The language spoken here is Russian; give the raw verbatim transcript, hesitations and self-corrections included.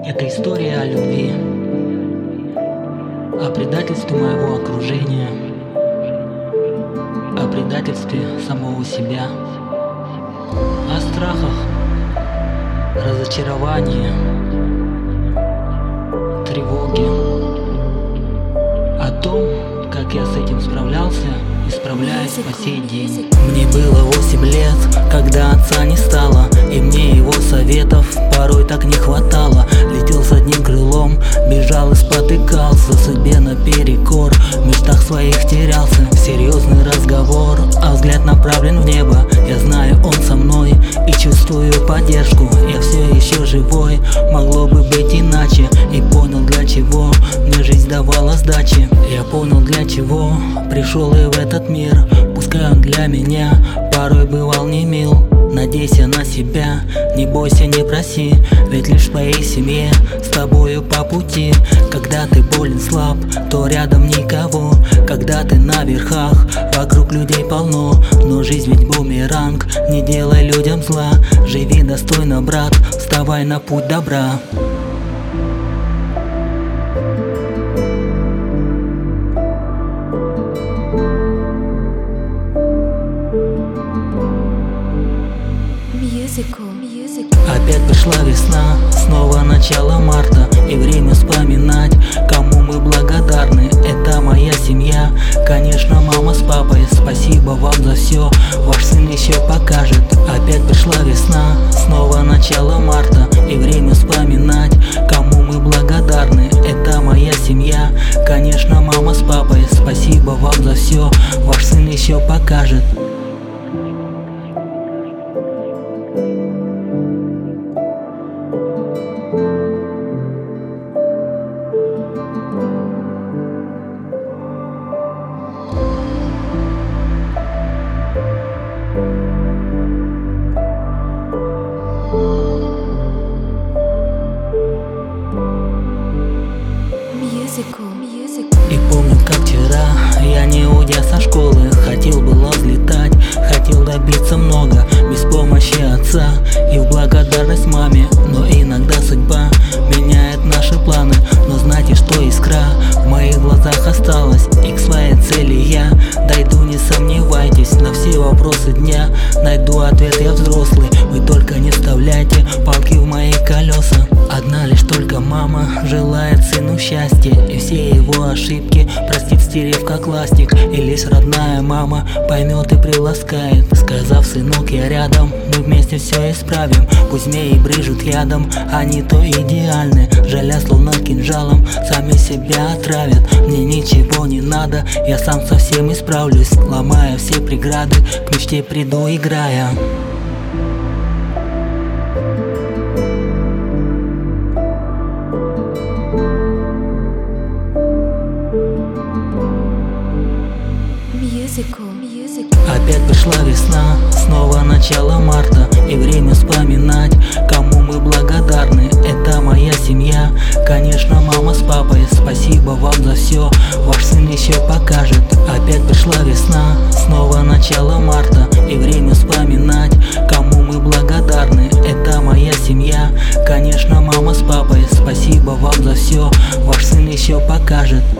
Это история о любви, о предательстве моего окружения, о предательстве самого себя, о страхах, разочаровании, тревоге, о том, как я с этим справлялся и справляюсь по сей день. Мне было восемь лет, когда отца не стало, и мне его советов порой так не хватало. Летел с одним крылом, бежал и спотыкался, судьбе наперекор, в мечтах своих терялся. Серьезный разговор, а взгляд направлен в небо. Я знаю, он со мной и чувствую поддержку. Я все еще живой, могло бы быть иначе. И понял, для чего мне жизнь давала сдачи. Я понял, для чего пришел и в этот мир. Пускай он для меня порой бывал не мил. Надейся на себя, не бойся, не проси, ведь лишь в твоей семье с тобою по пути. Когда ты болен, слаб, то рядом никого. Когда ты на верхах, вокруг людей полно. Но жизнь ведь бумеранг, не делай людям зла. Живи достойно, брат, вставай на путь добра. Опять пришла весна, снова начало марта, и время вспоминать, кому мы благодарны. Это моя семья, конечно, мама с папой. Спасибо вам за все, ваш сын еще покажет. Опять пришла весна, снова начало марта, и время вспоминать, кому мы благодарны. Это моя семья, конечно, мама с папой. Спасибо вам за все, ваш сын еще покажет. И помню, как вчера я, не уйдя со школы, хотел было взлетать, хотел добиться много, без помощи отца и в благодарность маме. Но иногда судьба меняет наши планы. Но знайте, что искра в моих глазах осталась, и к своей цели я дойду, не сомневайтесь. На все вопросы дня найду ответ, я взрослый. Вы только не вставляйте палки в мои колеса. Одна лишь только мама желает сыну счастья, и все его ошибки простит, стерев как ластик. И лишь родная мама поймет и приласкает, сказав: сынок, я рядом, мы вместе все исправим. Пусть змеи брыжут ядом, они то идеальны, жаля словно кинжалом, сами себя отравят. Мне ничего не надо, я сам со всем исправлюсь, ломая все преграды, к мечте приду, играя. Опять пришла весна, снова начало марта, и время вспоминать, кому мы благодарны. Это моя семья, конечно, мама с папой. Спасибо вам за все, ваш сын еще покажет. Опять пришла весна, снова начало марта, и время вспоминать, кому мы благодарны. Это моя семья, конечно, мама с папой. Спасибо вам за все, ваш сын еще покажет.